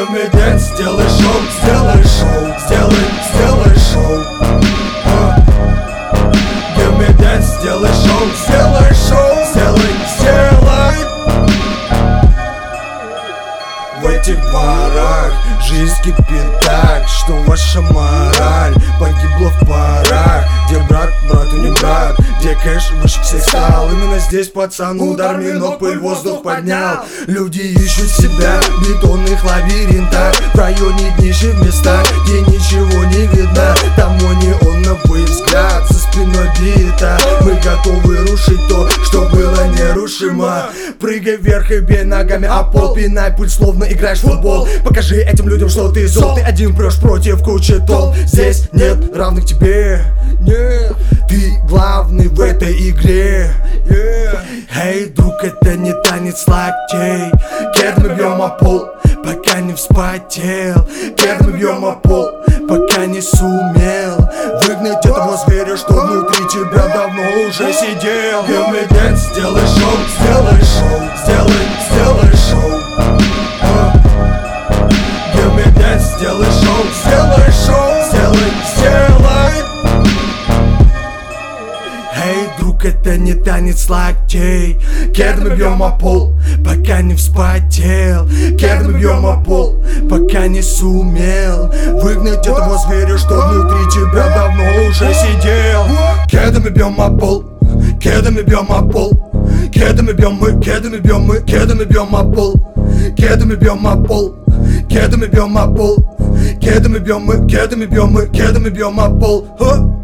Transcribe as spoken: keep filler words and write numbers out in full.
Give me dance, сделай шоу, сделай шоу, сделай, сделай шоу. Give me dance, сделай шоу, сделай шоу, сделай, сделай. В этих дворах жизнь кипит так, что ваша мораль погибла в парах. Где брат, брату не брат, где кэш выше всех стал. Именно здесь пацан удар минут пыль воздух поднял. Люди ищут себя в бетонных лабиринтах, в районе днищих местах, где ничего не видно. Там неоновый взгляд, за спиной бита. Мы готовы рушить то, что было нерушимо. Прыгай вверх и бей ногами о пол, пинай пульс, словно играешь в футбол. Покажи этим людям, что ты зол. Ты один прешь против кучи толп. Здесь нет равных тебе, нет. Ты главный в этой игре, yeah. Эй, друг, это не танец локтей. Кед мы бьем о пол, пока не вспотел. Кед мы бьем о пол, пока не сумел выгнать этого зверя, что внутри тебя давно уже сидел. Give me dance, сделай шоу, сделай шоу, сделай, сделай шоу. Give me dance, сделай шоу, сделай шоу, сделай, сделай. Эй, друг, это не танец локтей. Кед мы бьем о пол, пока не вспотел. Кед мы бьем о пол, пока не сумел выгнать этого зверя, что внутри тебя давно уже сидел. Кедами бьем о пол, кедами бьем о пол. Кедами бьем мы, кедами бьем мы, кедами бьем о пол. Кедами бьем о пол, кедами бьем о пол. Кедами бьем мы, кедами бьем мы, кедами бьем о пол.